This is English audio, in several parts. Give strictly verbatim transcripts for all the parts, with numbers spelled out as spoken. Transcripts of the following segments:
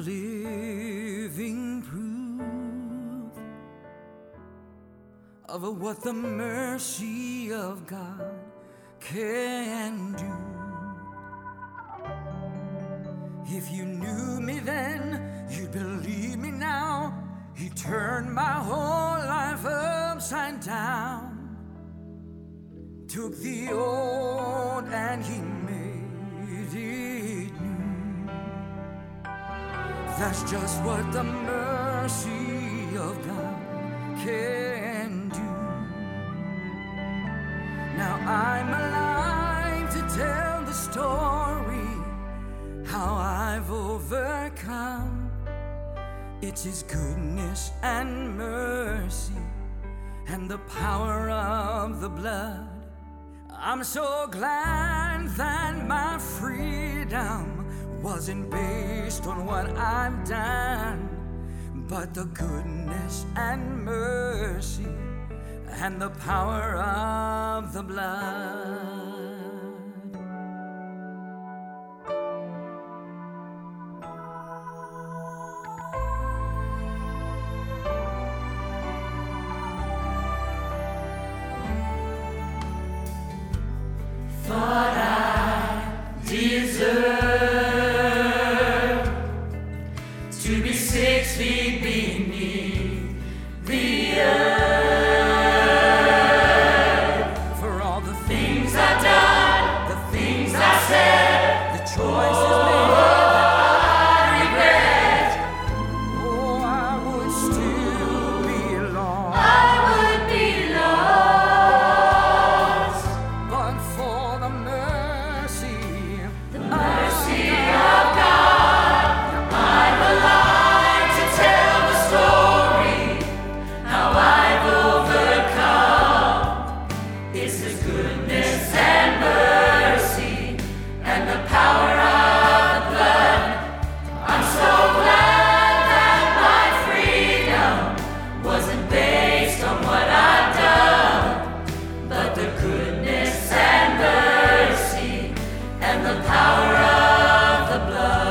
living proof of what the mercy of God can do. If you knew me then, you'd believe me now. He turned my whole life upside down. Took the old and he made it new. That's just what the mercy of God can do. Now I'm alive to tell the story, how I've overcome. It's His goodness and mercy and the power of the blood. I'm so glad that my freedom wasn't based on what I've done, but the goodness and mercy and the power of the blood. Thought I deserved to be six feet beneath the earth. For all the Things I've done, the things I said, the choices made, I regret. oh, I would still be lost. I would be lost, But for the mercy, the mercy of God. I'm alive to tell the story, how I've overcome. It's His goodness and mercy and the power of the blood. I'm so glad that my freedom wasn't based on what I've done, but the goodness and mercy and the power of the blood.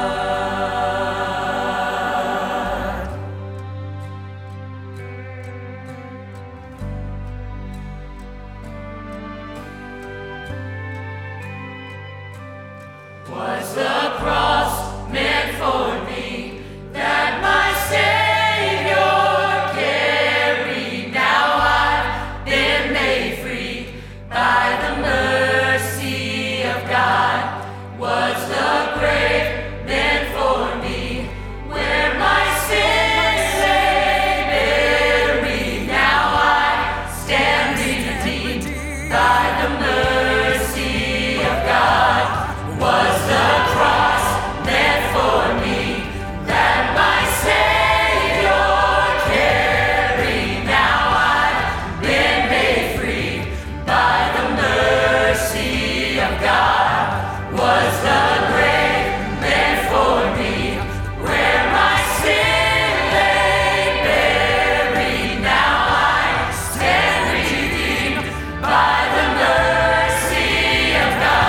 Was the cross meant for me that my Savior carried? Now I've been made free by the mercy of God. Was the grave meant for me where my sins lay buried? Now I stand redeemed by the mercy of God. Was the cross meant for me that my Savior carried? Now I've been made free by the mercy of God. Was the grave meant for me where my sin lay buried? Now I stand redeemed by the mercy of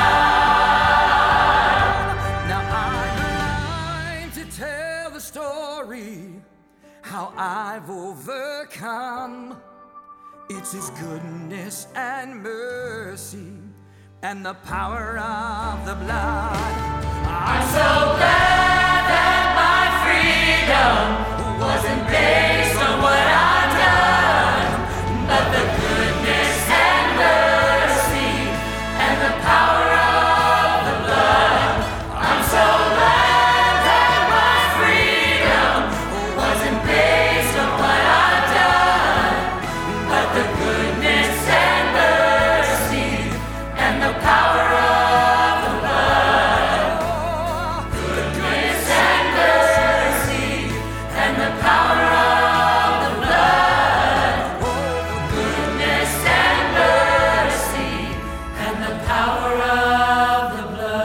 God. now I'm alive to tell the story, how I've overcome. It's His goodness and mercy and the power of the blood. I'm so glad that my freedom wasn't based on what I've done, but the goodness and mercy and the power of the blood. I'm so glad that my freedom wasn't based on what I've done, but the goodness and mercy and the power of the blood. Goodness and mercy and the power of the blood. Goodness and mercy and the power of the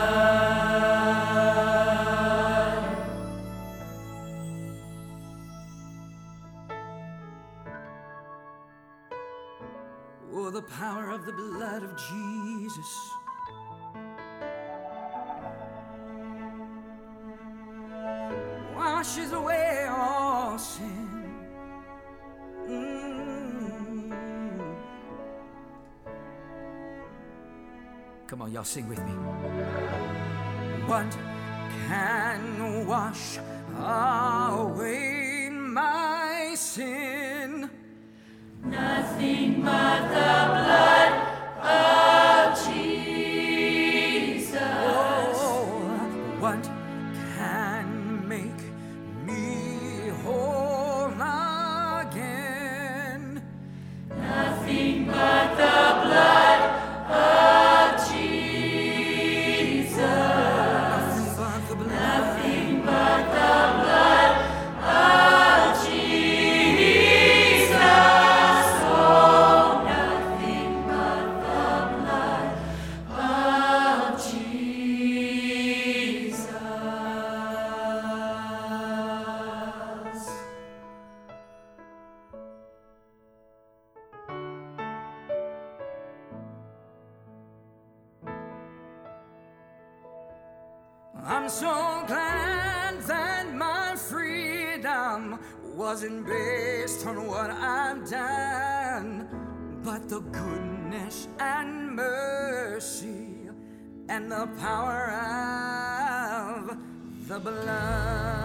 blood. Oh, the power of the blood of Jesus. washes away all sin. Mm. Come on, y'all sing with me. What can wash away my sin? Nothing but the blood of Jesus. Oh, what can make me whole again? Nothing but the blood of Jesus. Nothing but the blood. Nothing but the blood of Jesus. Oh, nothing but the blood of Jesus. I'm so glad that my freedom wasn't based on what I've done, but the goodness and mercy and the power of the blood.